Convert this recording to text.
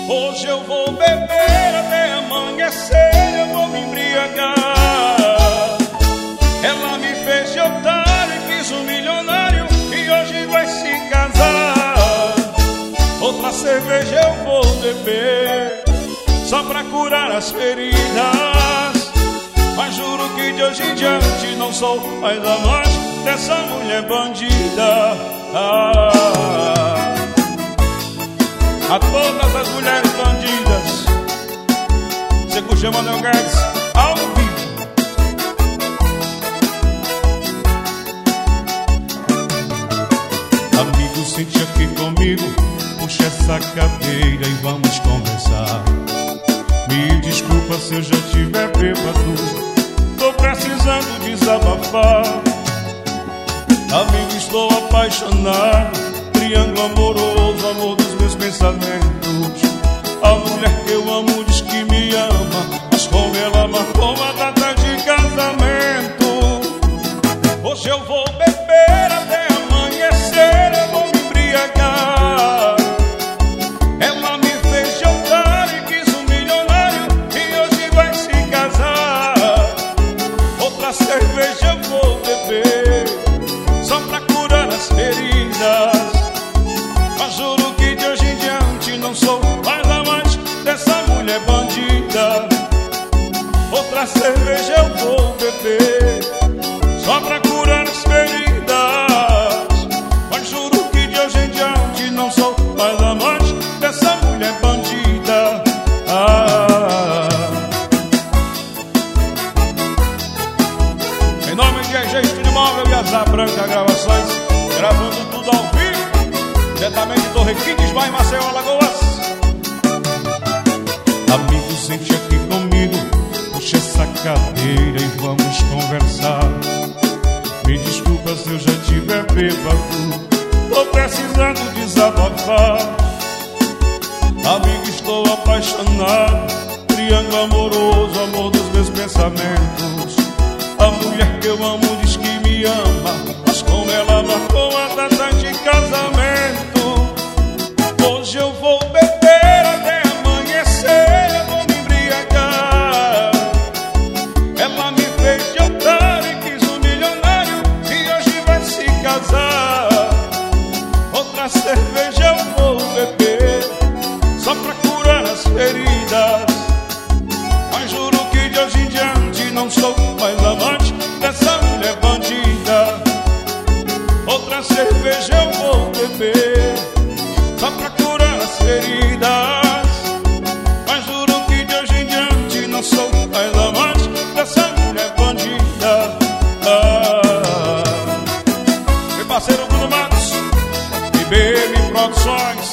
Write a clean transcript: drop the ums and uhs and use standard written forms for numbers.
Hoje eu vou beber até amanhecer, eu vou me embriagar. Ela me fez de otário e quis um milionário, e hoje vai se casar. Outra cerveja eu vou beber, só pra curar as feridas. Mas juro que de hoje em diante não sou mais amante dessa mulher bandida. A todas as mulheres bandidas, você curte Manuel Guedes ao vivo. Amigo, sente aqui comigo, puxa essa cadeira e vamos conversar. Me desculpa se eu já tiver bêbado, tô precisando desabafar. Amigo, estou apaixonado, triângulo amoroso, amor dos meus pensamentos. A mulher que eu amo diz que me ama, mas como ela marcou a data de casamento. Hoje eu vou beber até amanhecer, eu vou me embriagar. Ela me fez de otário e quis um milionário, e hoje vai se casar. Outra cerveja eu vou beber, só pra curar as feridas. Mas juro que de hoje em diante não sou mais amante dessa mulher bandida. Outra cerveja eu vou beber, só pra curar as feridas. Mas juro que de hoje em diante não sou mais amante dessa mulher bandida. Em nome de EG Estúdio Móvel e Asa Branca Gravações, gravando tudo ao vivo, diretamente de Torrequintes, Bahia, Maceió, Alagoas. Amigo, sente aqui comigo, puxa essa cadeira e vamos conversar. Me desculpa se eu já tiver bêbado, tô precisando desabafar. Amigo, estou apaixonado, triângulo amoroso, amor dos meus pensamentos. A mulher que eu amo diz que me ama, mas como ela marcou a data de casamento. Hoje eu vou beber até amanhecer, eu vou me embriagar. Ela me fez de otário e quis um milionário, e hoje vai se casar. Outra cerveja eu vou beber, só pra curar as feridas. Mas juro que de hoje em diante não sou mais amante dessa mulher bandida. Outra cerveja eu vou beber, só pra curar as feridas. Mas juro que de hoje em diante não sou mais amante dessa mulher bandida. Meu parceiro Bruno Matos, IBM Produções.